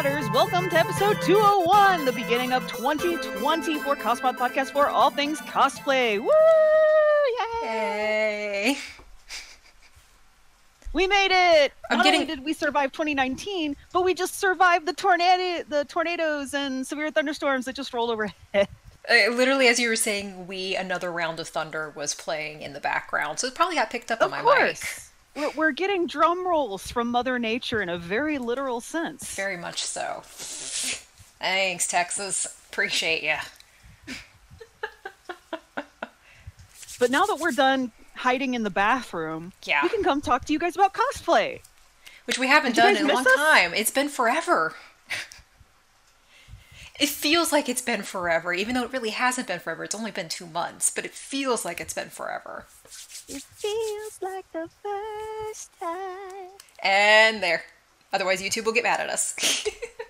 Cospoders. Welcome to episode 201, the beginning of 2020 for Cospod Podcast for all things cosplay. Woo! Yay! We made it! Not only did we survive 2019, but we just survived the tornadoes and severe thunderstorms that just rolled overhead. Literally, as you were saying, another round of thunder was playing in the background, so it probably got picked up on my mic. We're getting drum rolls from Mother Nature in a very literal sense. Very much so. Thanks, Texas. Appreciate ya. But now that we're done hiding in the bathroom, we can come talk to you guys about cosplay. Which we haven't done in a long time. It's been forever. It feels like it's been forever, even though it really hasn't been forever. It's only been 2 months, but it feels like it's been forever. It feels like the first time. And there. Otherwise, YouTube will get mad at us.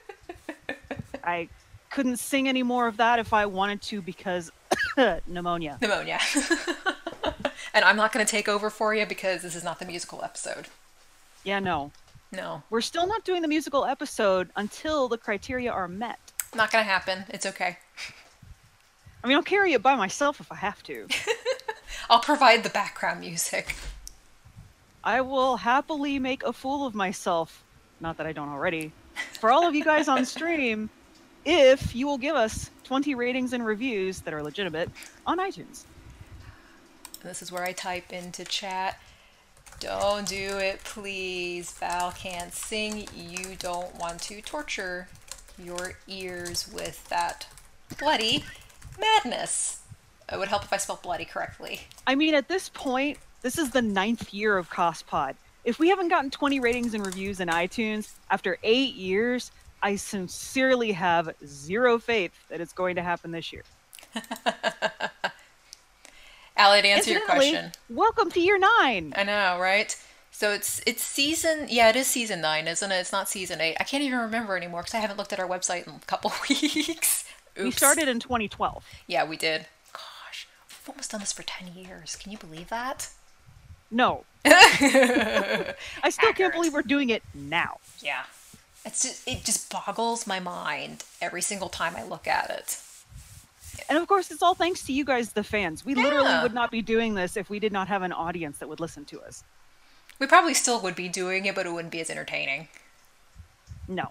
I couldn't sing any more of that if I wanted to because pneumonia. Pneumonia. And I'm not going to take over for you because this is not the musical episode. Yeah, no. No. We're still not doing the musical episode until the criteria are met. Not going to happen. It's okay. I mean, I'll carry it by myself if I have to. I'll provide the background music. I will happily make a fool of myself, not that I don't already, for all of you guys on stream, if you will give us 20 ratings and reviews that are legitimate on iTunes. This is where I type into chat, don't do it, please. Val can't sing. You don't want to torture your ears with that bloody madness. It would help if I spelled bloody correctly. I mean, at this point, this is the 9th year of Cospod. If we haven't gotten 20 ratings and reviews in iTunes after 8 years, I sincerely have zero faith that it's going to happen this year. Allie, to answer your question. Welcome to year 9. I know, right? So it's season, it is season 9, isn't it? It's not season 8. I can't even remember anymore because I haven't looked at our website in a couple weeks. Oops. We started in 2012. Yeah, we did. Gosh, we've almost done this for 10 years. Can you believe that? No. I still can't believe we're doing it now. Yeah. It just boggles my mind every single time I look at it. And of course, it's all thanks to you guys, the fans. We literally would not be doing this if we did not have an audience that would listen to us. We probably still would be doing it, but it wouldn't be as entertaining. No.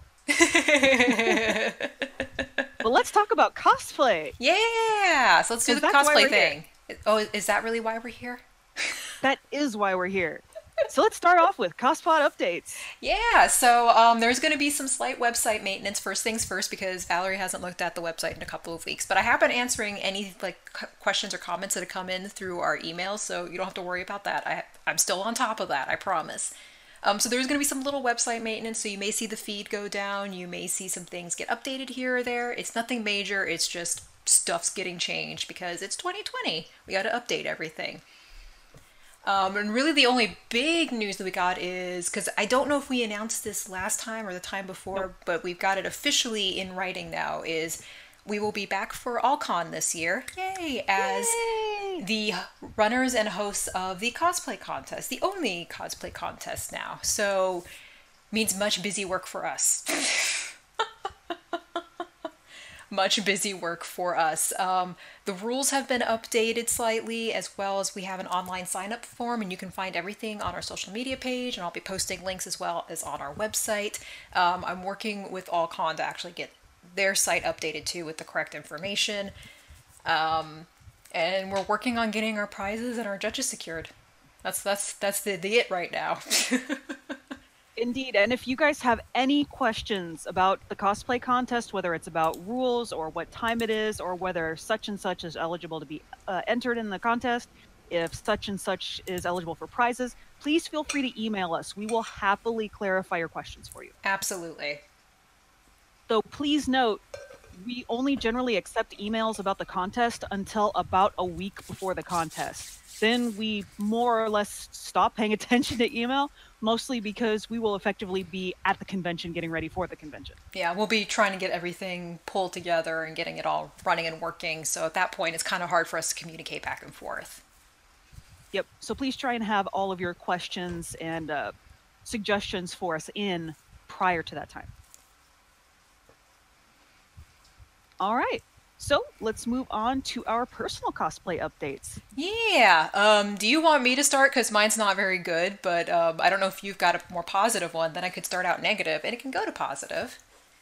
But let's talk about cosplay. Yeah! So let's do the cosplay thing. Oh, is that really why we're here? That is why we're here. So let's start off with Cospod updates. Yeah, so there's going to be some slight website maintenance, first things first, because Valerie hasn't looked at the website in a couple of weeks. But I have been answering any questions or comments that have come in through our emails, so you don't have to worry about that. I'm still on top of that, I promise. So there's going to be some little website maintenance, so you may see the feed go down, you may see some things get updated here or there. It's nothing major, it's just stuff's getting changed because it's 2020. We got to update everything. And really the only big news that we got is, because I don't know if we announced this last time or the time before, but we've got it officially in writing now, is we will be back for AllCon this year. Yay! As the runners and hosts of the cosplay contest, the only cosplay contest now. So, means much busy work for us. Much busy work for us. The rules have been updated slightly, as well as we have an online sign-up form, and you can find everything on our social media page, and I'll be posting links as well as on our website. I'm working with AllCon to actually get their site updated too with the correct information. And we're working on getting our prizes and our judges secured. That's the it right now. Indeed, and if you guys have any questions about the cosplay contest, whether it's about rules or what time it is, or whether such and such is eligible to be entered in the contest, if such and such is eligible for prizes, please feel free to email us. We will happily clarify your questions for you. Absolutely. Though please note, we only generally accept emails about the contest until about a week before the contest. Then we more or less stop paying attention to email, mostly because we will effectively be at the convention getting ready for the convention. Yeah, we'll be trying to get everything pulled together and getting it all running and working. So at that point, it's kind of hard for us to communicate back and forth. Yep. So please try and have all of your questions and suggestions for us in prior to that time. All right. So let's move on to our personal cosplay updates. Yeah. Do you want me to start? Because mine's not very good, but I don't know if you've got a more positive one. Then I could start out negative, and it can go to positive.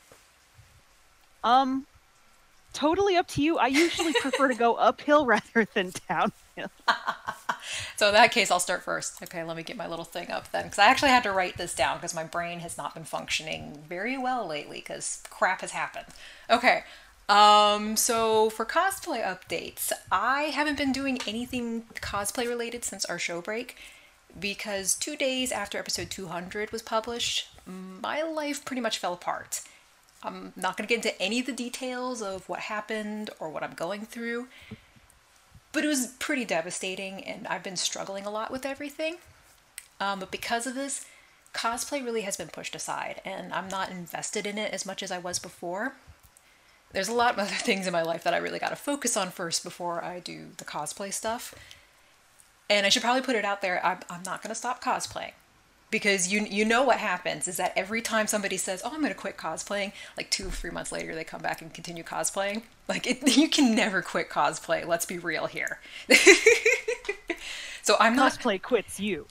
Um, Totally up to you. I usually prefer to go uphill rather than downhill. So in that case, I'll start first. Okay, let me get my little thing up then, because I actually had to write this down because my brain has not been functioning very well lately because crap has happened. Okay, so for cosplay updates, I haven't been doing anything cosplay related since our show break because 2 days after episode 200 was published, my life pretty much fell apart. I'm not going to get into any of the details of what happened or what I'm going through, but it was pretty devastating, and I've been struggling a lot with everything. But because of this, cosplay really has been pushed aside, and I'm not invested in it as much as I was before. There's a lot of other things in my life that I really got to focus on first before I do the cosplay stuff. And I should probably put it out there, I'm not going to stop cosplaying. Because you know what happens is that every time somebody says, "Oh, I'm going to quit cosplaying," like 2 or 3 months later they come back and continue cosplaying. Like you can never quit cosplay. Let's be real here. So I'm not. Cosplay quits you.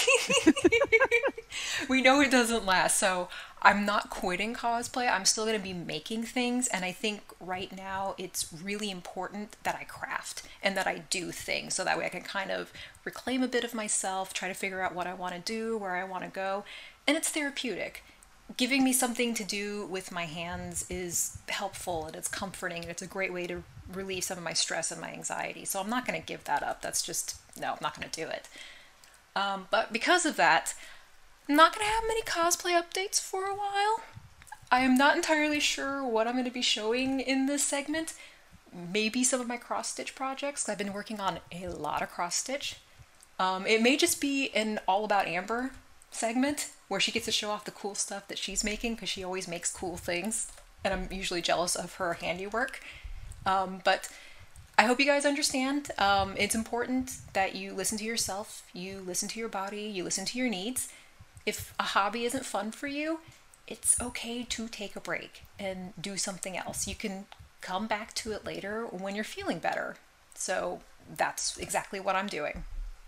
We know it doesn't last. So I'm not quitting cosplay. I'm still going to be making things. And I think right now it's really important that I craft and that I do things so that way I can kind of reclaim a bit of myself, try to figure out what I want to do, where I want to go. And it's therapeutic. Giving me something to do with my hands is helpful and it's comforting and it's a great way to relieve some of my stress and my anxiety. So I'm not going to give that up. That's just, no, I'm not going to do it. But because of that, I'm not going to have many cosplay updates for a while. I am not entirely sure what I'm going to be showing in this segment. Maybe some of my cross-stitch projects. I've been working on a lot of cross-stitch. It may just be an All About Amber segment where she gets to show off the cool stuff that she's making because she always makes cool things. And I'm usually jealous of her handiwork. But I hope you guys understand. It's important that you listen to yourself, you listen to your body, you listen to your needs. If a hobby isn't fun for you, it's okay to take a break and do something else. You can come back to it later when you're feeling better. So that's exactly what I'm doing.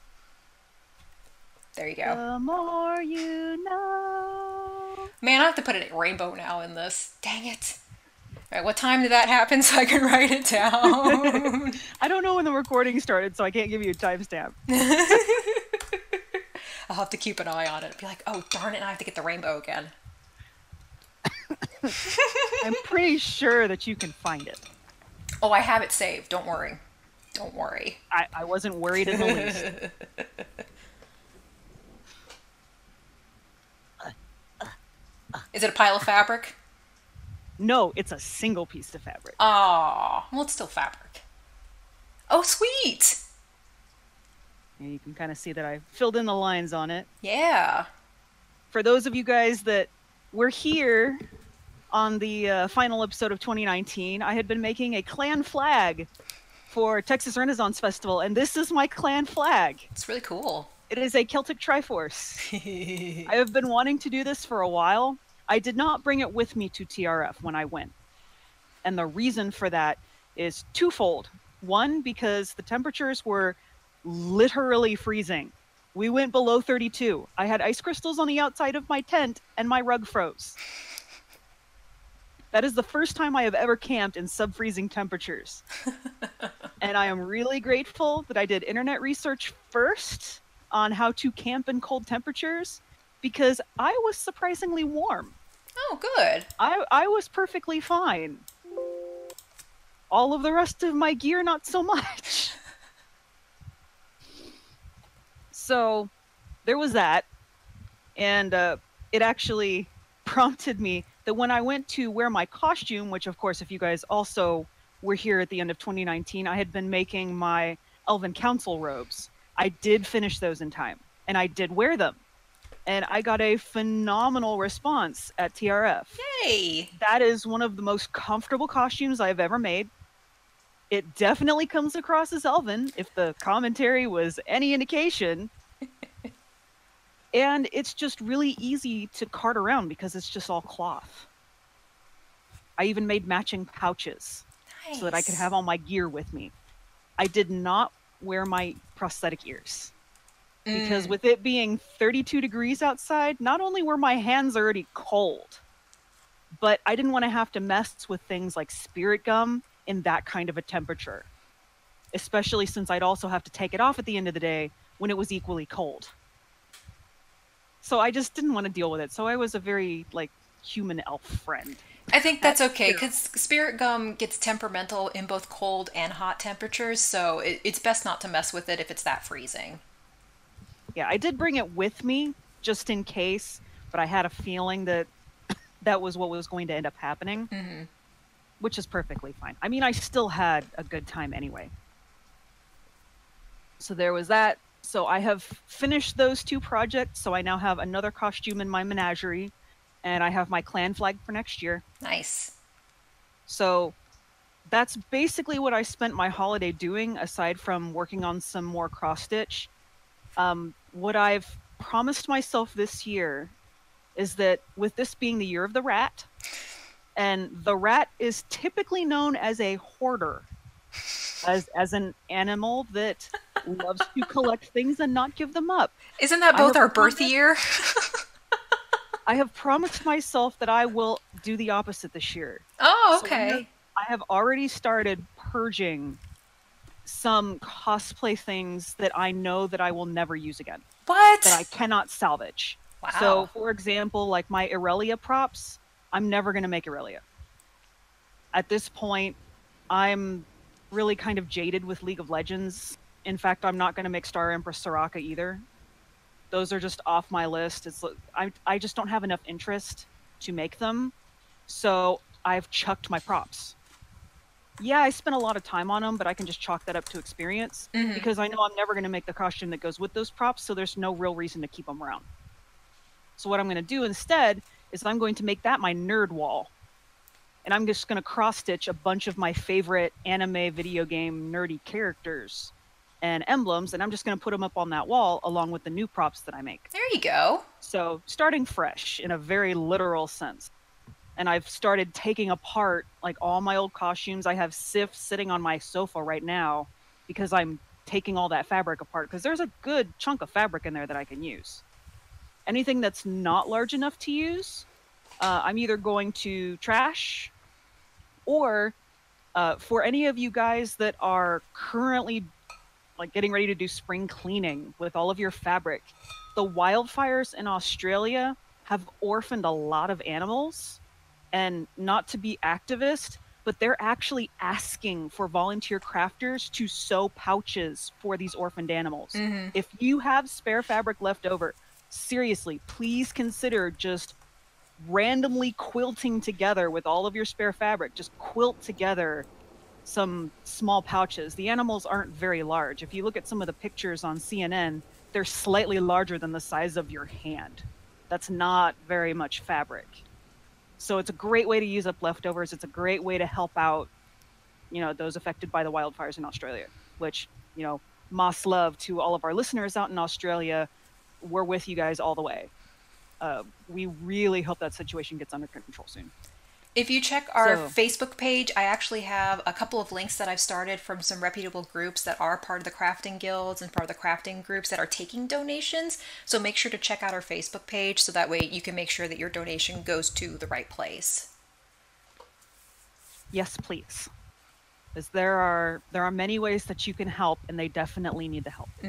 There you go. The more you know. Man, I have to put a rainbow now in this. Dang it. All right, what time did that happen so I can write it down? I don't know when the recording started, so I can't give you a timestamp. I'll have to keep an eye on it. Be like, oh, darn it, I have to get the rainbow again. I'm pretty sure that you can find it. Oh, I have it saved. Don't worry. Don't worry. I wasn't worried in the least. Is it a pile of fabric? No, it's a single piece of fabric. Aw, well, it's still fabric. Oh, sweet. And you can kind of see that I filled in the lines on it. Yeah. For those of you guys that were here on the final episode of 2019, I had been making a clan flag for Texas Renaissance Festival, and this is my clan flag. It's really cool. It is a Celtic Triforce. I have been wanting to do this for a while. I did not bring it with me to TRF when I went. And the reason for that is twofold. One, because the temperatures were literally freezing. We went below 32. I had ice crystals on the outside of my tent, and my rug froze. That is the first time I have ever camped in sub-freezing temperatures. And I am really grateful that I did internet research first on how to camp in cold temperatures, because I was surprisingly warm. Oh, good. I was perfectly fine. All of the rest of my gear, not so much. So there was that. And it actually prompted me that when I went to wear my costume, which of course, if you guys also were here at the end of 2019, I had been making my Elven Council robes. I did finish those in time, and I did wear them. And I got a phenomenal response at TRF. Yay! That is one of the most comfortable costumes I've ever made. It definitely comes across as Elven, if the commentary was any indication. And it's just really easy to cart around because it's just all cloth. I even made matching pouches. so that I could Nice. have all my gear with me. I did not wear my prosthetic ears because Mm. with it being 32 degrees outside, not only were my hands already cold, but I didn't want to have to mess with things like spirit gum in that kind of a temperature, especially since I'd also have to take it off at the end of the day when it was equally cold. So I just didn't want to deal with it. So I was a very like human elf friend I think at that's okay zero. because spirit gum gets temperamental in both cold and hot temperatures, so it's best not to mess with it if it's that freezing. Yeah, I did bring it with me just in case, but I had a feeling that that was what was going to end up happening, which is perfectly fine. I mean, I still had a good time anyway. So there was that. So I have finished those two projects. So I now have another costume in my menagerie, and I have my clan flag for next year. Nice. So that's basically what I spent my holiday doing, aside from working on some more cross stitch. What I've promised myself this year is that with this being the year of the rat, and the rat is typically known as a hoarder, as an animal that loves to collect things and not give them up. Isn't that I both have our birth promised year? I have promised myself that I will do the opposite this year. Oh, So okay. I have already started purging some cosplay things that I know that I will never use again, that I What? cannot salvage. So, Wow. for example, like my Irelia props, I'm never going to make Irelia. At this point, I'm really kind of jaded with League of Legends. In fact, I'm not going to make Star Empress Soraka either. Those are just off my list. I just don't have enough interest to make them. So I've chucked my props. Yeah, I spent a lot of time on them, but I can just chalk that up to experience because I know I'm never going to make the costume that goes with those props, so there's no real reason to keep them around. So what I'm going to do instead is I'm going to make that my nerd wall. And I'm just going to cross stitch a bunch of my favorite anime video game nerdy characters and emblems, and I'm just going to put them up on that wall along with the new props that I make. There you go. So starting fresh in a very literal sense. And I've started taking apart like all my old costumes. I have Sif sitting on my sofa right now because I'm taking all that fabric apart because there's a good chunk of fabric in there that I can use. Anything that's not large enough to use, I'm either going to trash or for any of you guys that are currently like getting ready to do spring cleaning with all of your fabric, the wildfires in Australia have orphaned a lot of animals, and not to be activist, but they're actually asking for volunteer crafters to sew pouches for these orphaned animals. If you have spare fabric left over, seriously, please consider just randomly quilting together with all of your spare fabric. Just quilt together some small pouches. The animals aren't very large. If you look at some of the pictures on CNN, they're slightly larger than the size of your hand. That's not very much fabric. So it's a great way to use up leftovers. It's a great way to help out, those affected by the wildfires in Australia, which, Moss love to all of our listeners out in Australia. We're with you guys all the way. We really hope that situation gets under control soon. If you check our So, Facebook page, I actually have a couple of links that I've started from some reputable groups that are part of the crafting guilds and part of the crafting groups that are taking donations. So make sure to check out our Facebook page so that way you can make sure that your donation goes to the right place. yes, please. Because there are many ways that you can help, and they definitely need the help.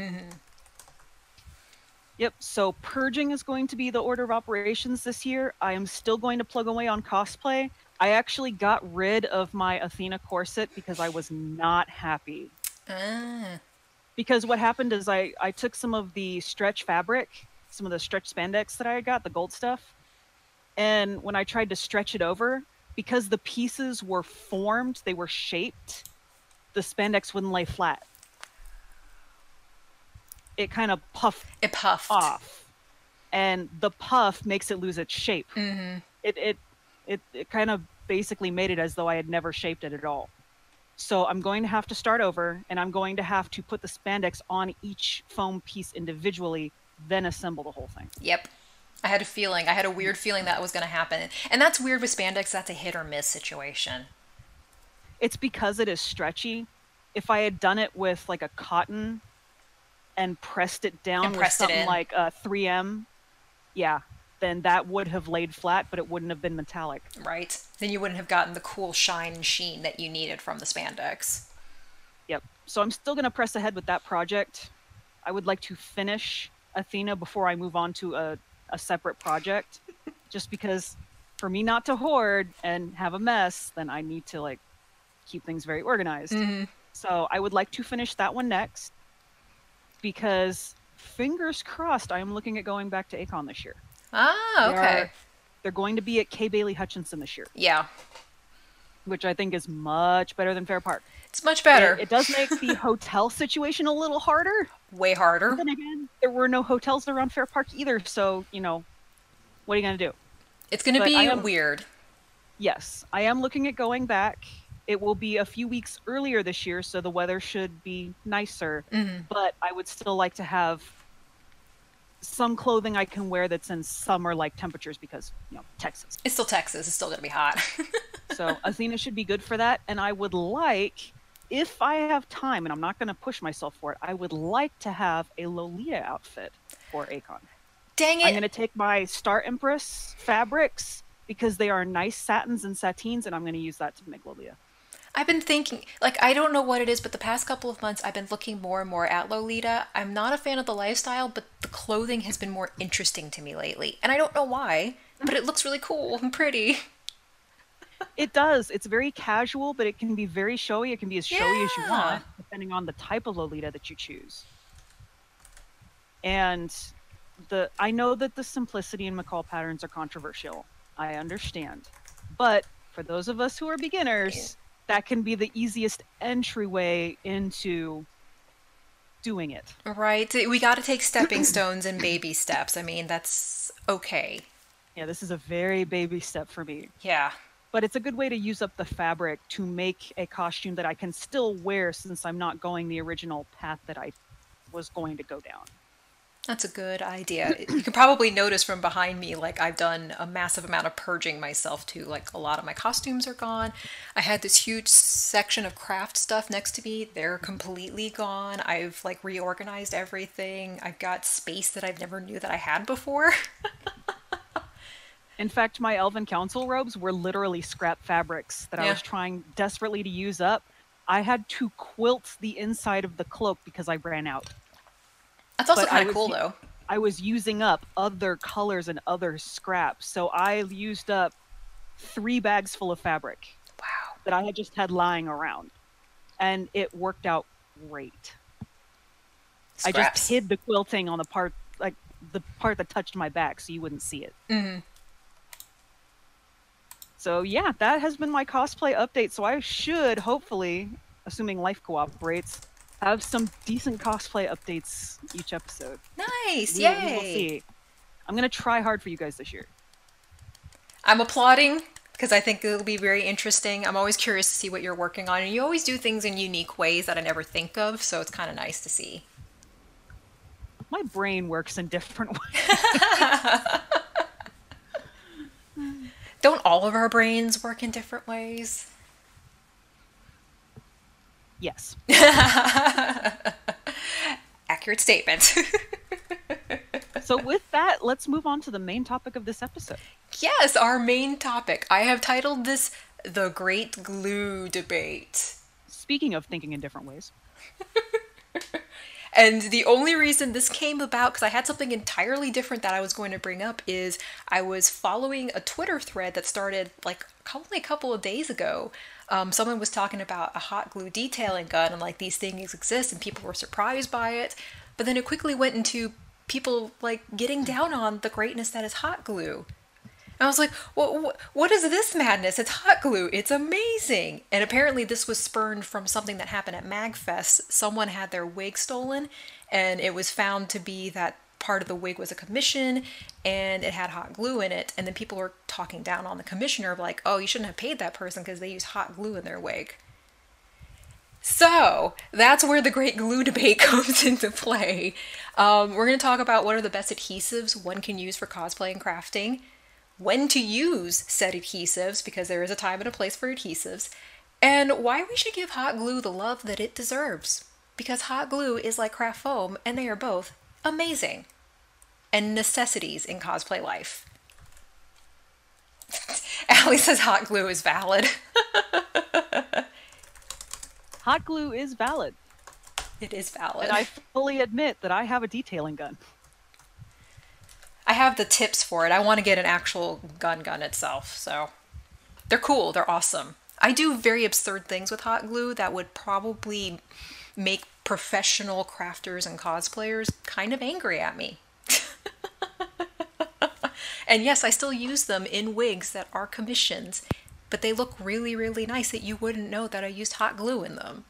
Yep. So purging is going to be the order of operations this year. I am still going to plug away on cosplay. I actually got rid of my Athena corset because I was not happy. Ah. Because what happened is I took some of the stretch fabric, some of the stretch spandex that I got, the gold stuff, and when I tried to stretch it over, because the pieces were formed, they were shaped, the spandex wouldn't lay flat. It kind of puffed It puffed. off, and the puff makes it lose its shape. It kind of basically made it as though I had never shaped it at all. So I'm going to have to start over, and I'm going to have to put the spandex on each foam piece individually, then assemble the whole thing. Yep. I had a feeling. I had a weird feeling that was going to happen. And that's weird with spandex. That's a hit or miss situation. It's because it is stretchy. If I had done it with like a cotton and pressed it And down with pressed it something in. like a 3M, yeah, then that would have laid flat, but it wouldn't have been metallic. Right? Then you wouldn't have gotten the cool shine and sheen that you needed from the spandex. Yep. So I'm still going to press ahead with that project. I would like to finish Athena before I move on to a separate project, just because for me not to hoard and have a mess, then I need to like keep things very organized. So I would like to finish that one next because fingers crossed I am looking at going back to Acon this year. Ah, okay. They're going to be at K. Bailey Hutchinson this year, Yeah. which I think is much better than Fair Park. It's much better. It does make the hotel situation a little harder. Way harder. But then again, there were no hotels around Fair Park either, so, what are you going to do? It's going to But be weird. Yes, I am looking at going back. It will be a few weeks earlier this year, so the weather should be nicer. But I would still like to have some clothing I can wear that's in summer-like temperatures because, Texas. It's still Texas. It's still going to be hot. So Athena should be good for that. And I would like, if I have time, and I'm not going to push myself for it, I would like to have a Lolita outfit for Acon. Dang it. I'm going to take my Star Empress fabrics because they are nice satins and sateens, and I'm going to use that to make Lolita. I've been thinking, like, I don't know what it is, but the past couple of months I've been looking more and more at Lolita. I'm not a fan of the lifestyle, but the clothing has been more interesting to me lately. And I don't know why, but it looks really cool and pretty. It does. It's very casual, but it can be very showy. It can be as showy as you Yeah. want, depending on the type of Lolita that you choose. And I know that the simplicity and McCall patterns are controversial. I understand. But for those of us who are beginners, that can be the easiest entryway into doing it. Right? We got to take stepping stones and baby steps. I mean, that's okay. Yeah, this is a very baby step for me. Yeah. But it's a good way to use up the fabric to make a costume that I can still wear since I'm not going the original path that I was going to go down. That's a good idea. You can probably notice from behind me, like, I've done a massive amount of purging myself too. Like, a lot of my costumes are gone. I had this huge section of craft stuff next to me. They're completely gone. I've, like, reorganized everything. I've got space that I've never knew that I had before. In fact, my Elven Council robes were literally scrap fabrics that I was trying desperately to use up. I had to quilt the inside of the cloak because I ran out. That's also kind of cool, though. I was using up other colors and other scraps. So I used up 3 bags full of fabric. Wow. That I had just had lying around. And it worked out great. Scraps. I just hid the quilting on the part that touched my back so you wouldn't see it. Mm-hmm. So yeah, that has been my cosplay update. So I should, hopefully, assuming life cooperates, have some decent cosplay updates each episode. Nice! We Yay! will see. I'm going to try hard for you guys this year. I'm applauding because I think it'll be very interesting. I'm always curious to see what you're working on, and you always do things in unique ways that I never think of, so it's kind of nice to see. My brain works in different ways. Don't all of our brains work in different ways? Yes. Accurate statement. So with that, let's move on to the main topic of this episode. Yes, our main topic. I have titled this The Great Glue Debate. Speaking of thinking in different ways. And the only reason this came about, because I had something entirely different that I was going to bring up, is I was following a Twitter thread that started like only a couple of days ago. Someone was talking about a hot glue detailing gun and like these things exist and people were surprised by it. But then it quickly went into people like getting down on the greatness that is hot glue. And I was like, what is this madness? It's hot glue. It's amazing. And apparently this was spurned from something that happened at MagFest. Someone had their wig stolen, and it was found to be that part of the wig was a commission, and it had hot glue in it. And then people were talking down on the commissioner, like, oh, you shouldn't have paid that person because they used hot glue in their wig. So that's where the great glue debate comes into play. We're going to talk about what are the best adhesives one can use for cosplay and crafting, when to use said adhesives, because there is a time and a place for adhesives, And why we should give hot glue the love that it deserves. Because hot glue is like craft foam, and they are both amazing and necessities in cosplay life. Allie says hot glue is valid. Hot glue is valid. It is valid. And I fully admit that I have a detailing gun. I have the tips for it. I want to get an actual gun itself, so they're cool. They're awesome. I do very absurd things with hot glue that would probably make professional crafters and cosplayers kind of angry at me. And yes, I still use them in wigs that are commissions, but they look really, really nice that you wouldn't know that I used hot glue in them.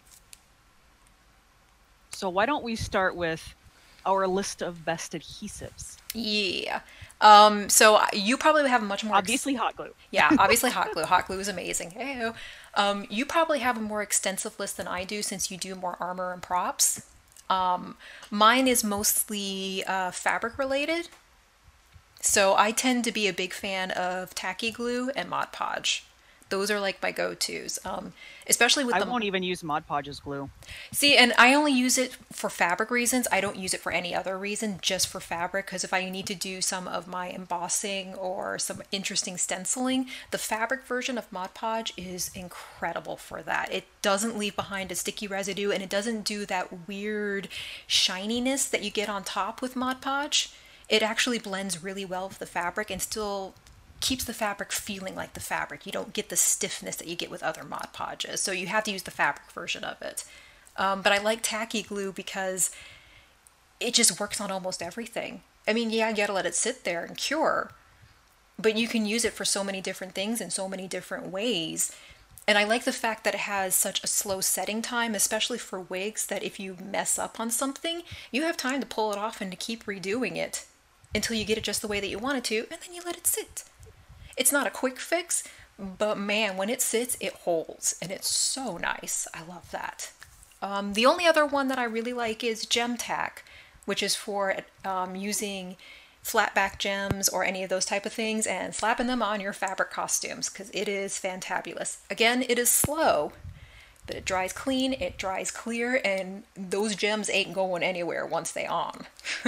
So why don't we start with our list of best adhesives? Yeah. So you probably have a much more... Obviously hot glue. Yeah, obviously hot glue. Hot glue is amazing. Hey, you probably have a more extensive list than I do since you do more armor and props. Mine is mostly fabric related. So I tend to be a big fan of tacky glue and Mod Podge. Those are like my go-tos, especially with I won't even use Mod Podge's glue. See, and I only use it for fabric reasons. I don't use it for any other reason, just for fabric, because if I need to do some of my embossing or some interesting stenciling, the fabric version of Mod Podge is incredible for that. It doesn't leave behind a sticky residue, and it doesn't do that weird shininess that you get on top with Mod Podge. It actually blends really well with the fabric and still keeps the fabric feeling like the fabric. You don't get the stiffness that you get with other Mod Podges, so you have to use the fabric version of it. But I like tacky glue because it just works on almost everything. I mean, yeah, you gotta let it sit there and cure, but you can use it for so many different things in so many different ways. And I like the fact that it has such a slow setting time, especially for wigs, that if you mess up on something, you have time to pull it off and to keep redoing it until you get it just the way that you want it to, and then you let it sit. It's not a quick fix, but man, when it sits, it holds, and it's so nice. I love that. The only other one that I really like is Gem Tack, which is for using flat back gems or any of those type of things and slapping them on your fabric costumes, because it is fantabulous. Again, it is slow, but it dries clean, it dries clear, and those gems ain't going anywhere once they on.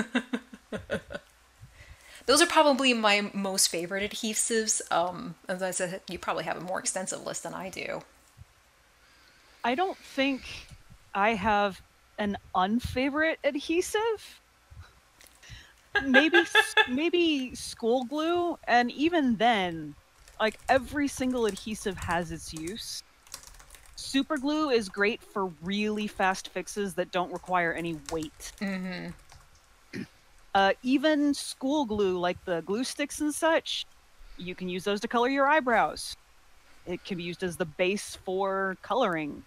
Those are probably my most favorite adhesives. As I said, you probably have a more extensive list than I do. I don't think I have an unfavorite adhesive. Maybe school glue, and even then, like every single adhesive has its use. Super glue is great for really fast fixes that don't require any weight. Mm-hmm. Even school glue, like the glue sticks and such, you can use those to color your eyebrows. It can be used as the base for coloring.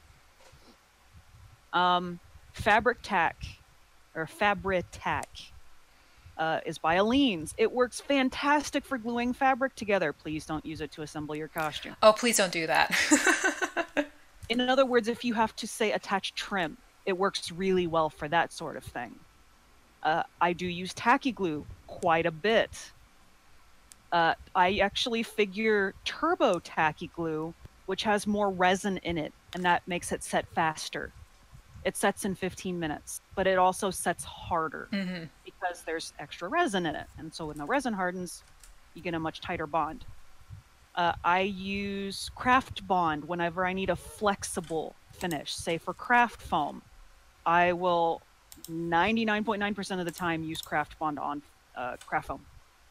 Fabric tack, or Fabri-Tac, is by Aleene's. It works fantastic for gluing fabric together. Please don't use it to assemble your costume. Oh, please don't do that. In other words, if you have to, say, attach trim, it works really well for that sort of thing. I do use tacky glue quite a bit. I actually figure turbo tacky glue, which has more resin in it, and that makes it set faster. It sets in 15 minutes, but it also sets harder because there's extra resin in it. And so when the resin hardens, you get a much tighter bond. I use craft bond whenever I need a flexible finish, say for craft foam. I will 99.9% of the time use craft bond on craft foam.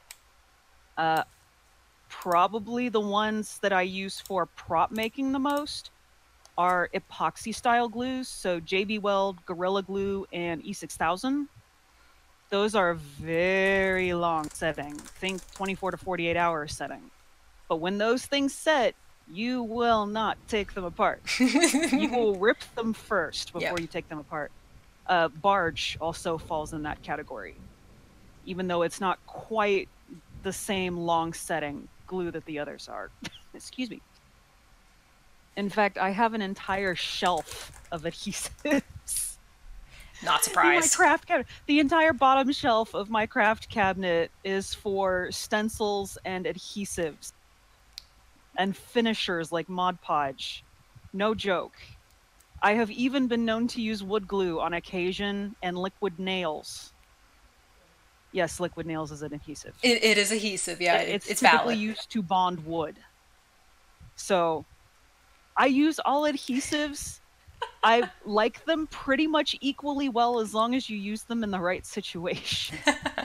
Probably the ones that I use for prop making the most are epoxy style glues, so JB Weld, Gorilla Glue, and E6000. Those are very long setting. Think 24 to 48 hour setting. But when those things set, you will not take them apart. You will rip them first before you take them apart. Barge also falls in that category, even though it's not quite the same long setting glue that the others are. Excuse me. In fact, I have an entire shelf of adhesives. Not surprised. My craft cabinet. The entire bottom shelf of my craft cabinet is for stencils and adhesives and finishers like Mod Podge. No joke. I have even been known to use wood glue on occasion and liquid nails. Yes, liquid nails is an adhesive. It is adhesive, yeah, It's it's typically valid. used to bond wood. So I use all adhesives. I like them pretty much equally well as long as you use them in the right situation.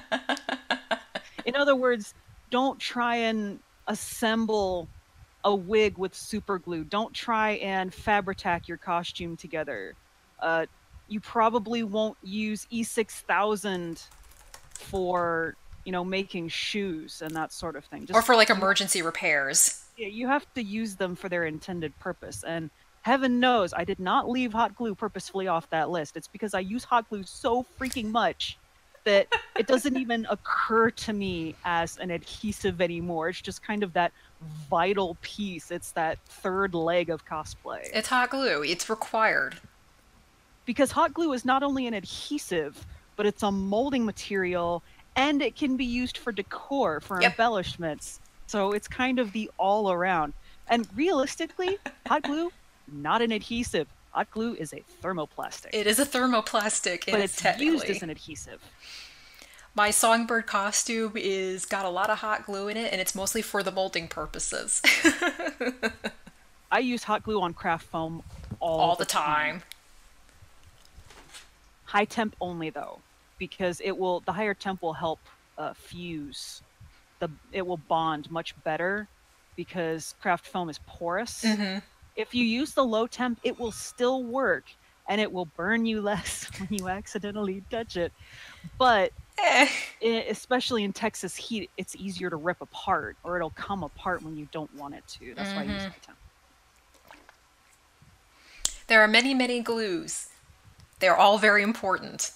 In other words, don't try and assemble a wig with super glue. Don't try and fabric your costume together. Uh, you probably won't use E6000 for, making shoes and that sort of thing. Or Just for like you emergency repairs. Yeah, you have to use them for their intended purpose. And heaven knows I did not leave hot glue purposefully off that list. It's because I use hot glue so freaking much that it doesn't even occur to me as an adhesive anymore. It's just kind of that vital piece. It's that third leg of cosplay. It's hot glue. It's required. Because hot glue is not only an adhesive, but it's a molding material and it can be used for decor, for Yep. embellishments. So it's kind of the all around. And realistically, hot glue, not an adhesive. Hot glue is a thermoplastic, It is a thermoplastic, but and it's used as technically. an adhesive. My songbird costume is got a lot of hot glue in it, and it's mostly for the molding purposes. I use hot glue on craft foam all All the the time. time. High temp only though, because the higher temp will help fuse. It will bond much better because craft foam is porous. If you use the low temp, it will still work and it will burn you less when you accidentally touch it. But Eh. especially in Texas heat, it's easier to rip apart or it'll come apart when you don't want it to. That's why I use high temp. There are many, many glues. They're all very important.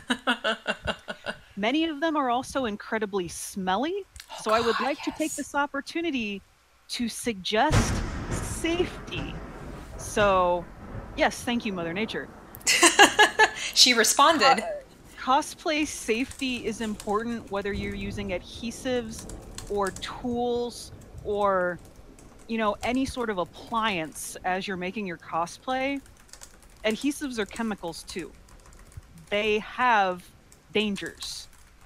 Many of them are also incredibly smelly. So I would God, like to take yes. this opportunity to suggest safety. So, yes, thank you, Mother Nature. She responded. Cosplay safety is important whether you're using adhesives or tools or, any sort of appliance as you're making your cosplay. Adhesives are chemicals too. They have dangers.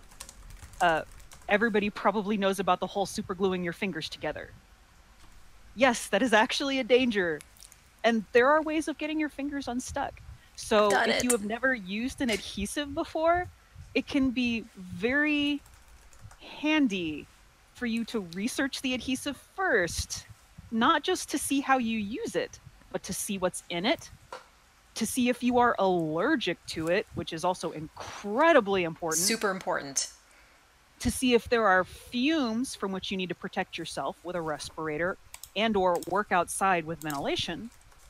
Everybody probably knows about the whole super gluing your fingers together. Yes, that is actually a danger. And there are ways of getting your fingers unstuck. So Done if you it. have never used an adhesive before, it can be very handy for you to research the adhesive first, not just to see how you use it, but to see what's in it, to see if you are allergic to it, which is also incredibly important, Super important. to see if there are fumes from which you need to protect yourself with a respirator and or work outside with ventilation.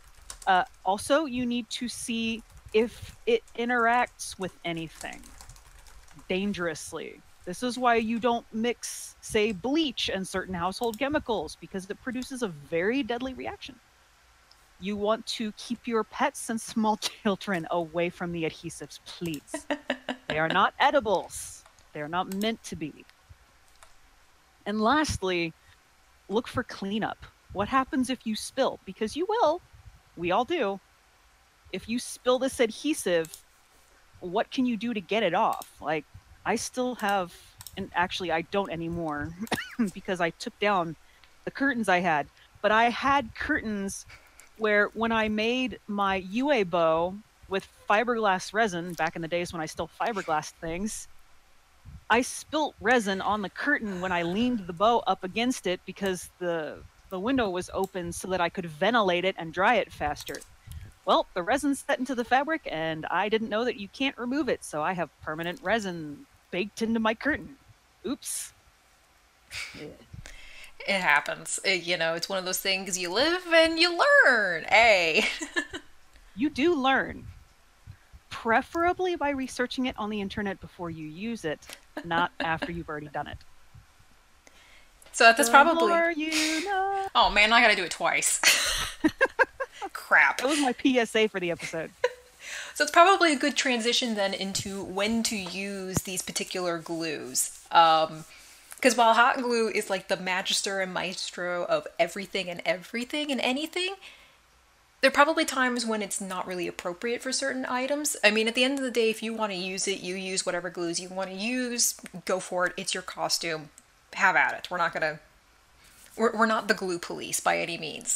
Also, you need to see if it interacts with anything dangerously. This is why you don't mix, say, bleach and certain household chemicals, because it produces a very deadly reaction. You want to keep your pets and small children away from the adhesives, please. They are not edibles. They are not meant to be. And lastly, look for cleanup. What happens if you spill? Because you will. We all do. If you spill this adhesive, what can you do to get it off? Like, I still have, and actually I don't anymore because I took down the curtains I had, but I had curtains where when I made my UA bow with fiberglass resin back in the days when I still fiberglassed things, I spilt resin on the curtain when I leaned the bow up against it because the window was open so that I could ventilate it and dry it faster. Well, the resin set into the fabric and I didn't know that you can't remove it, so I have permanent resin baked into my curtain. Oops. Yeah. It happens. It's one of those things you live and you learn. Hey. You do learn, preferably by researching it on the internet before you use it, not after you've already done it. So that's The probably. more you know. Oh man, I gotta do it twice. Crap. That was my PSA for the episode. So it's probably a good transition then into when to use these particular glues. Because while hot glue is like the magister and maestro of everything and anything, There are probably times when it's not really appropriate for certain items. I mean, at the end of the day, if you want to use it, you use whatever glues you want to use. Go for it. It's your costume. Have at it. We're not the glue police by any means.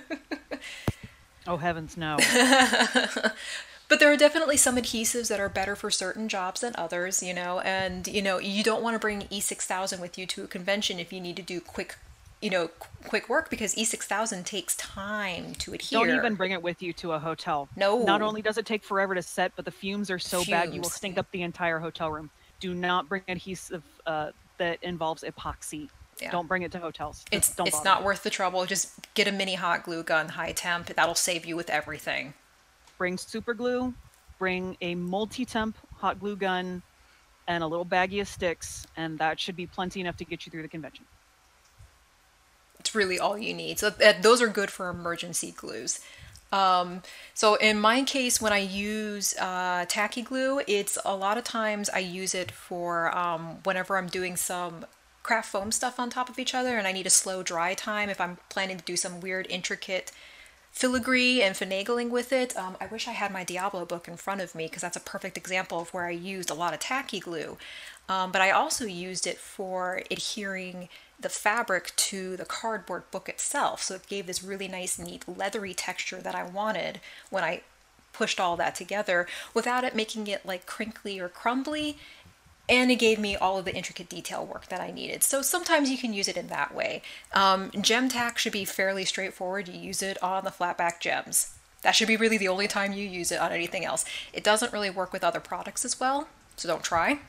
Oh, heavens, no. But there are definitely some adhesives that are better for certain jobs than others, and you don't want to bring E6000 with you to a convention if you need to do quick work, because E6000 takes time to adhere. Don't even bring it with you to a hotel. No. Not only does it take forever to set, but the fumes are so bad you will Fumes. stink up the entire hotel room. Do not bring adhesive that involves epoxy. Yeah. Don't bring it to hotels. It's Don't it's bother. not worth the trouble. Just get a mini hot glue gun, high temp. That'll save you with everything. Bring super glue, bring a multi-temp hot glue gun, and a little baggie of sticks, and that should be plenty enough to get you through the convention. It's really all you need. So those are good for emergency glues. So in my case, when I use tacky glue, it's a lot of times I use it for whenever I'm doing some craft foam stuff on top of each other and I need a slow dry time. If I'm planning to do some weird intricate filigree and finagling with it. I wish I had my Diablo book in front of me, because that's a perfect example of where I used a lot of tacky glue. But I also used it for adhering the fabric to the cardboard book itself. So it gave this really nice, neat, leathery texture that I wanted when I pushed all that together without it making it like crinkly or crumbly. And it gave me all of the intricate detail work that I needed. So sometimes you can use it in that way. Gem tack should be fairly straightforward. You use it on the flatback gems. That should be really the only time you use it on anything else. It doesn't really work with other products as well, so don't try.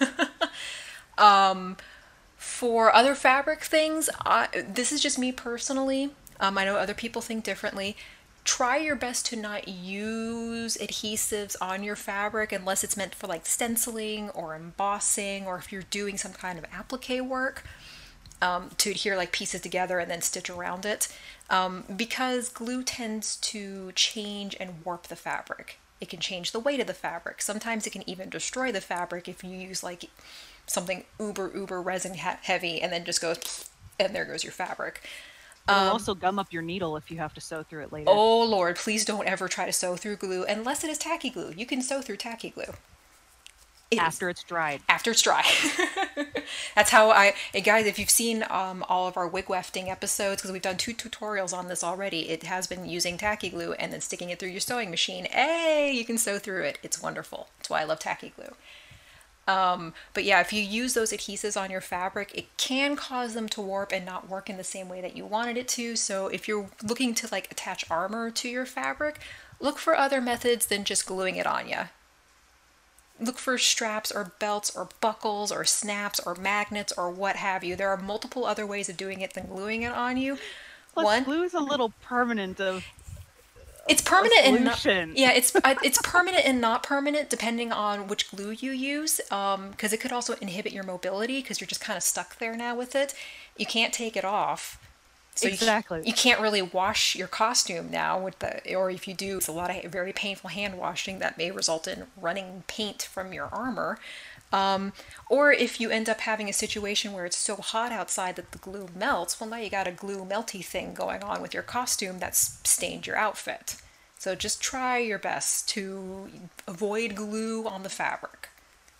For other fabric things, this is just me personally. I know other people think differently. Try your best to not use adhesives on your fabric unless it's meant for like stenciling or embossing, or if you're doing some kind of applique work to adhere like pieces together and then stitch around it, because glue tends to change and warp the fabric. It can change the weight of the fabric. Sometimes it can even destroy the fabric if you use like something uber resin heavy and then just goes and there goes your fabric. It'll also gum up your needle if you have to sew through it later. Oh Lord, please don't ever try to sew through glue unless it is tacky glue. You can sew through tacky glue. After it's dried. After it's dry. That's how hey guys, if you've seen all of our wig wefting episodes, because we've done 2 tutorials on this already, it has been using tacky glue and then sticking it through your sewing machine. Hey, you can sew through it. It's wonderful. That's why I love tacky glue. But yeah, if you use those adhesives on your fabric, it can cause them to warp and not work in the same way that you wanted it to. So if you're looking to like attach armor to your fabric, look for other methods than just gluing it on you. Look for straps or belts or buckles or snaps or magnets or what have you. There are multiple other ways of doing it than gluing it on you. Plus, glue is a little permanent of It's permanent and not, solution. yeah, it's permanent and not permanent depending on which glue you use. Because it could also inhibit your mobility because you're just kind of stuck there now with it. You can't take it off. So Exactly. you can't really wash your costume now with or if you do, it's a lot of very painful hand washing that may result in running paint from your armor. Or if you end up having a situation where it's so hot outside that the glue melts, well, now you got a glue melty thing going on with your costume that's stained your outfit. So just try your best to avoid glue on the fabric.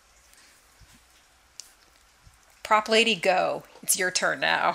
Prop lady, go. It's your turn now.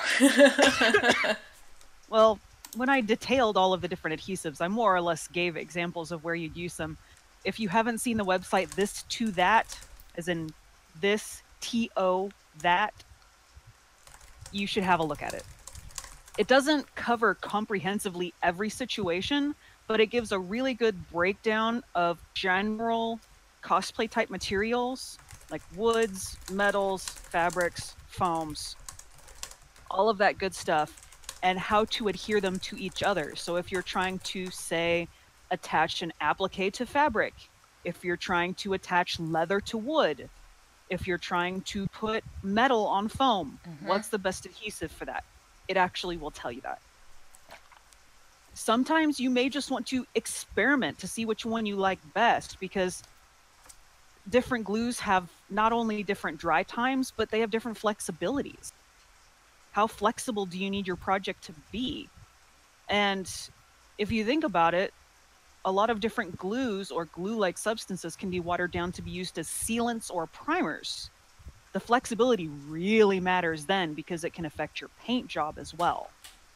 Well, when I detailed all of the different adhesives, I more or less gave examples of where you'd use them. If you haven't seen the website This to That, as in this to that, you should have a look at it. It doesn't cover comprehensively every situation, but it gives a really good breakdown of general cosplay type materials like woods, metals, fabrics, foams, all of that good stuff, and how to adhere them to each other. So if you're trying to, say, attach an applique to fabric, if you're trying to attach leather to wood, if you're trying to put metal on foam, what's the best adhesive for that? It actually will tell you that. Sometimes you may just want to experiment to see which one you like best, because different glues have not only different dry times, but they have different flexibilities. How flexible do you need your project to be? And if you think about it, a lot of different glues or glue-like substances can be watered down to be used as sealants or primers. The flexibility really matters then because it can affect your paint job as well.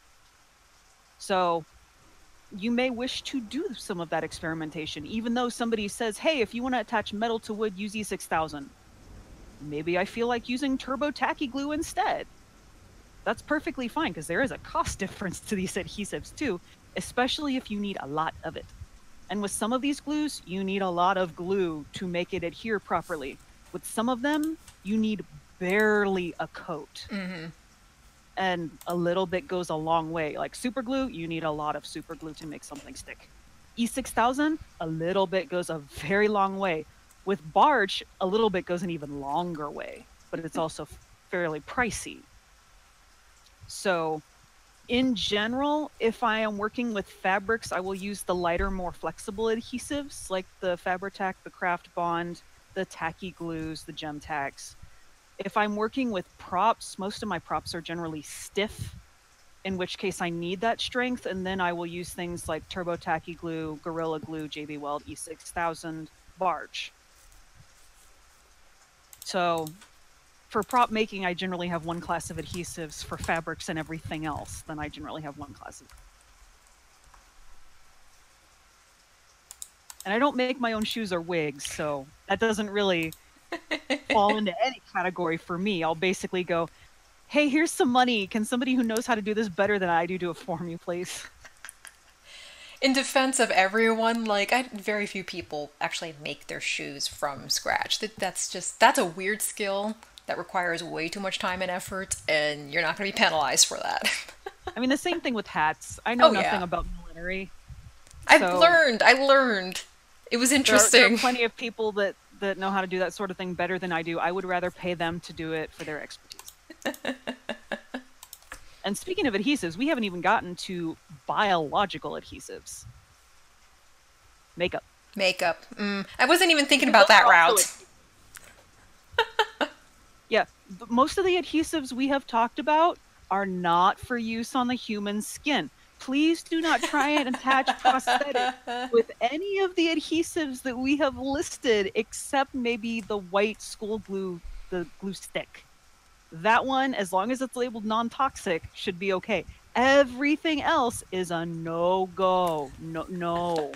So you may wish to do some of that experimentation, even though somebody says, hey, if you want to attach metal to wood, use E6000. Maybe I feel like using turbo tacky glue instead. That's perfectly fine because there is a cost difference to these adhesives too, especially if you need a lot of it. And with some of these glues, you need a lot of glue to make it adhere properly. With some of them, you need barely a coat. And a little bit goes a long way. Like super glue, you need a lot of super glue to make something stick. E6000, a little bit goes a very long way. With Barge, a little bit goes an even longer way, but it's also fairly pricey. So in general, if I am working with fabrics, I will use the lighter, more flexible adhesives like the Fabri-Tac, the Craft Bond, the tacky glues, the Gem Tacs. If I'm working with props, most of my props are generally stiff, in which case I need that strength, and then I will use things like Turbo Tacky Glue, Gorilla Glue, JB Weld, E6000, Barge. So for prop making, I generally have one class of adhesives. For fabrics and everything else, then I generally have one class of. And I don't make my own shoes or wigs, so that doesn't really fall into any category for me. I'll basically go, hey, here's some money. Can somebody who knows how to do this better than I do it for me, please? In defense of everyone, like very few people actually make their shoes from scratch. That's a weird skill that requires way too much time and effort, and you're not going to be penalized for that. I mean, the same thing with hats. I know Oh nothing yeah, about millinery. I So learned. It was there are interesting. plenty of people that know how to do that sort of thing better than I do. I would rather pay them to do it for their expertise. And speaking of adhesives, we haven't even gotten to biological adhesives. Makeup. Makeup. I wasn't even thinking Because about those that are also route. Yeah, most of the adhesives we have talked about are not for use on the human skin. Please do not try and attach prosthetics with any of the adhesives that we have listed, except maybe the white school glue, the glue stick. That one, as long as it's labeled non-toxic, should be okay. Everything else is a no-go. No.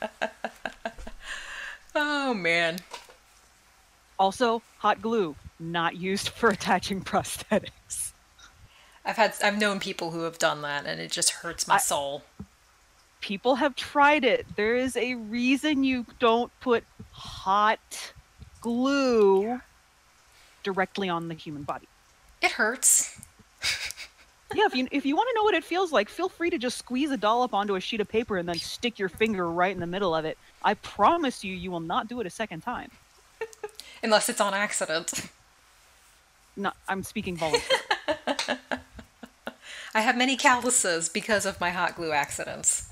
Oh man. Also, hot glue, not used for attaching prosthetics. I've known people who have done that, and it just hurts my soul. People have tried it. There is a reason you don't put hot glue directly on the human body. It hurts. Yeah, if you want to know what it feels like, feel free to just squeeze a dollop onto a sheet of paper and then stick your finger right in the middle of it. I promise you will not do it a second time. Unless it's on accident. No, I'm speaking voluntarily. I have many calluses because of my hot glue accidents.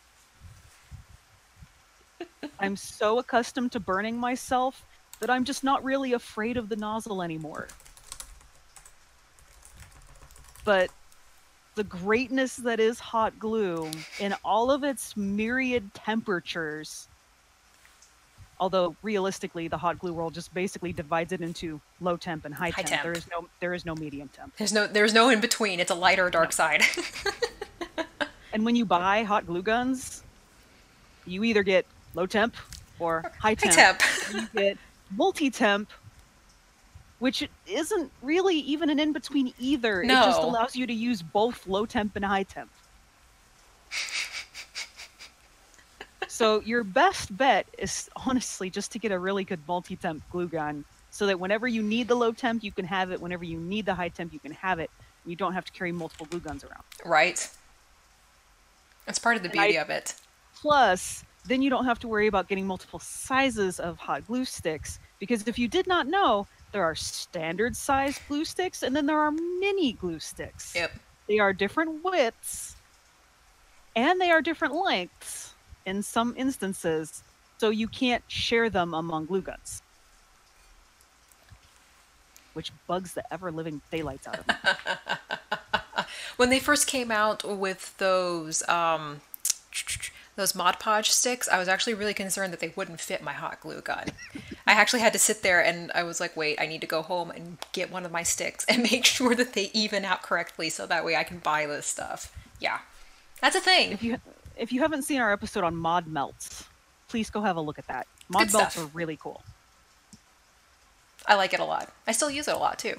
I'm so accustomed to burning myself that I'm just not really afraid of the nozzle anymore. But the greatness that is hot glue in all of its myriad temperatures, although realistically the hot glue world just basically divides it into low temp and high temp. There is no medium temp. There's no in between. It's a light or a dark side. And when you buy hot glue guns, you either get low temp or high temp. You get multi-temp, which isn't really even an in-between either. No. It just allows you to use both low temp and high temp. So your best bet is honestly just to get a really good multi-temp glue gun so that whenever you need the low temp, you can have it. Whenever you need the high temp, you can have it. You don't have to carry multiple glue guns around. Right. That's part of the beauty of it. Plus, then you don't have to worry about getting multiple sizes of hot glue sticks, because if you did not know, there are standard size glue sticks and then there are mini glue sticks. Yep. They are different widths and they are different lengths in some instances, so you can't share them among glue guns, which bugs the ever-living daylights out of me. When they first came out with those those Mod Podge sticks, I was actually really concerned that they wouldn't fit my hot glue gun. I actually had to sit there and I was like, wait, I need to go home and get one of my sticks and make sure that they even out correctly so that way I can buy this stuff. Yeah, that's a thing. If you haven't seen our episode on mod melts, please go have a look at that. Mod Good melts stuff. are really cool. I like it a lot. I still use it a lot too.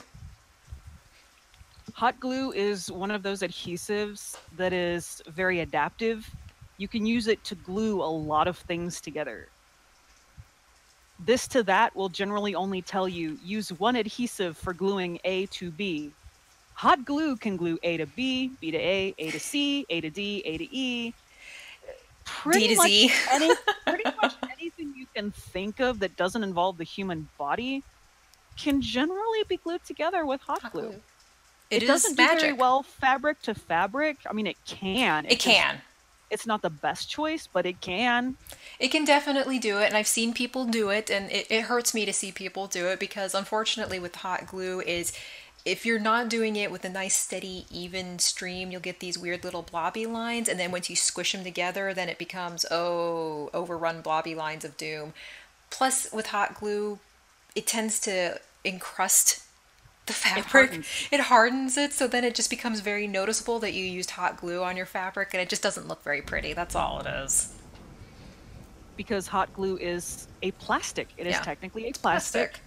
Hot glue is one of those adhesives that is very adaptive. You can use it to glue a lot of things together. This to that will generally only tell you use one adhesive for gluing A to B. Hot glue can glue A to B, B to A to C, A to D, A to E. D to Z. Pretty much anything you can think of that doesn't involve the human body can generally be glued together with hot glue. It doesn't do very well fabric to fabric. I mean, it can. It can. It's not the best choice, but it can. It can definitely do it, and I've seen people do it, and it hurts me to see people do it because unfortunately with hot glue is if you're not doing it with a nice steady even stream, you'll get these weird little blobby lines, and then once you squish them together, then it becomes, oh, overrun blobby lines of doom. Plus with hot glue, it tends to encrust the fabric. It hardens it, so then it just becomes very noticeable that you used hot glue on your fabric, and it just doesn't look very pretty. That's all it is. Because hot glue is a plastic. It is technically a plastic.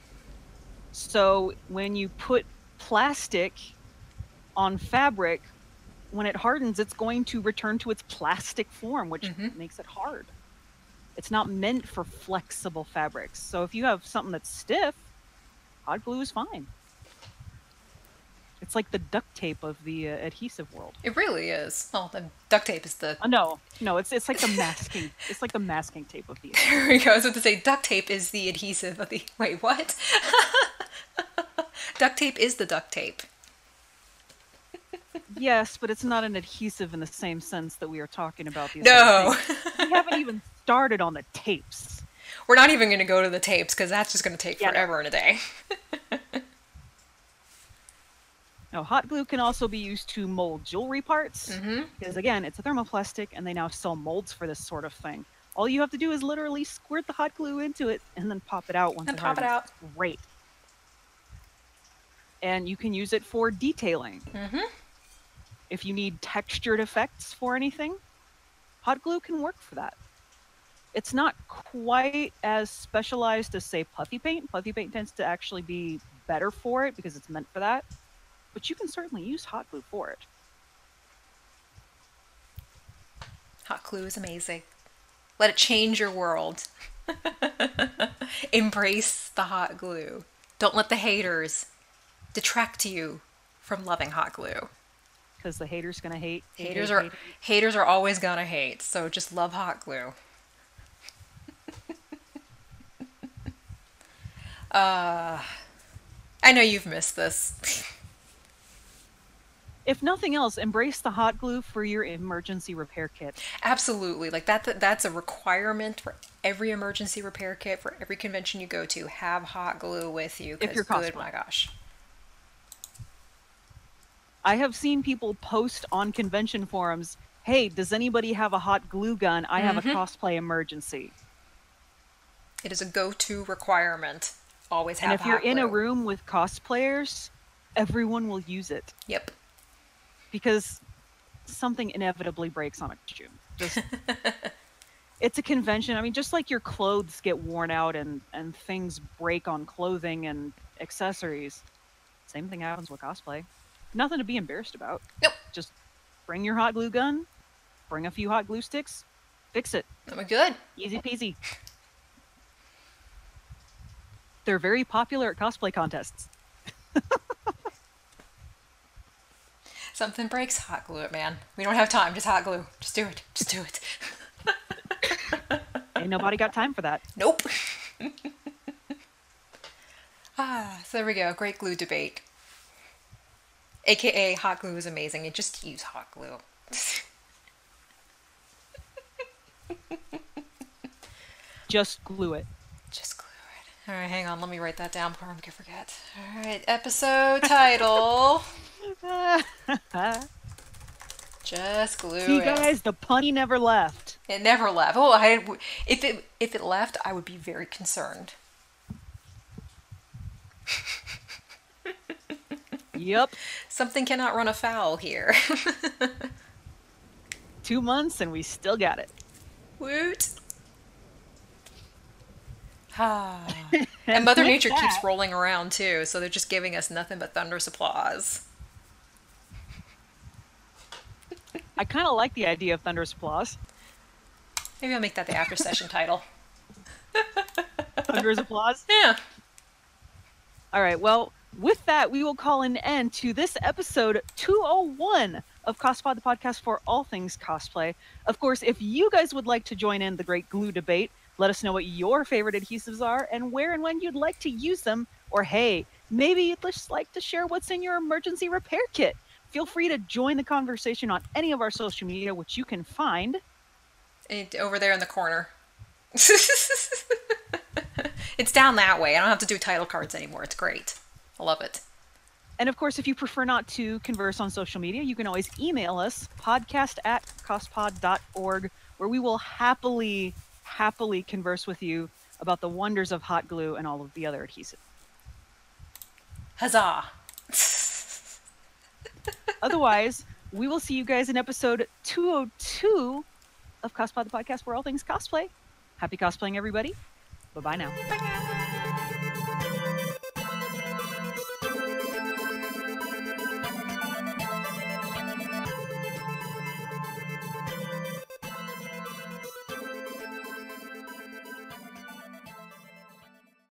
So when you put plastic on fabric, when it hardens, it's going to return to its plastic form, which makes it hard. It's not meant for flexible fabrics. So if you have something that's stiff, hot glue is fine. It's like the duct tape of the adhesive world. It really is. Oh, the duct tape is the... No, it's like the masking. It's like the masking tape of the adhesive. There we go. I was about to say duct tape is the adhesive of the... Wait, what? Duct tape is the duct tape. Yes, but it's not an adhesive in the same sense that we are talking about these. No. We haven't even started on the tapes. We're not even going to go to the tapes because that's just going to take forever and a day. Now, hot glue can also be used to mold jewelry parts because, again, it's a thermoplastic and they now sell molds for this sort of thing. All you have to do is literally squirt the hot glue into it and then pop it out once it hardens. Pop it out. Great. And you can use it for detailing. If you need textured effects for anything, hot glue can work for that. It's not quite as specialized as, say, puffy paint. Puffy paint tends to actually be better for it because it's meant for that. But you can certainly use hot glue for it. Hot glue is amazing. Let it change your world. Embrace the hot glue. Don't let the haters detract you from loving hot glue. Because the haters gonna hate. Haters are always gonna hate. So just love hot glue. I know you've missed this. If nothing else, embrace the hot glue for your emergency repair kit. Absolutely. Like that's a requirement for every emergency repair kit, for every convention you go to. Have hot glue with you. If you're good, my gosh. I have seen people post on convention forums, hey, does anybody have a hot glue gun? I have a cosplay emergency. It is a go-to requirement. Always have hot glue. And if you're in a room with cosplayers, everyone will use it. Yep. Because something inevitably breaks on a costume. It's a convention. I mean, just like your clothes get worn out and things break on clothing and accessories, same thing happens with cosplay. Nothing to be embarrassed about. Nope. Just bring your hot glue gun, bring a few hot glue sticks, fix it. We're good. Easy peasy. They're very popular at cosplay contests. Something breaks, hot glue it, man. We don't have time, just hot glue. Just do it. Just do it. Ain't nobody got time for that. Nope. So there we go. Great glue debate. AKA hot glue is amazing. And just use hot glue. Just glue it. Just glue it. All right, hang on. Let me write that down before I forget. All right, episode title. Just glue it. See, guys, the punny never left. It never left. Oh, if it left, I would be very concerned. Yep. Something cannot run afoul here. 2 months and we still got it. Woot. And Mother Nature keeps rolling around too, so they're just giving us nothing but thunderous applause. I kind of like the idea of thunderous applause. Maybe I'll make that the after session title. Thunderous applause? Yeah. All right, well, with that, we will call an end to this episode 201 of CospPod, the podcast for all things cosplay. Of course, if you guys would like to join in the great glue debate, let us know what your favorite adhesives are and where and when you'd like to use them. Or hey, maybe you'd just like to share what's in your emergency repair kit. Feel free to join the conversation on any of our social media, which you can find over there in the corner. It's down that way. I don't have to do title cards anymore. It's great. I love it. And of course, if you prefer not to converse on social media, you can always email us, podcast@cospod.org, where we will happily converse with you about the wonders of hot glue and all of the other adhesive. Huzzah! Otherwise, we will see you guys in episode 202 of CospPod, the podcast for all things cosplay. Happy cosplaying, everybody. Bye-bye now. Bye.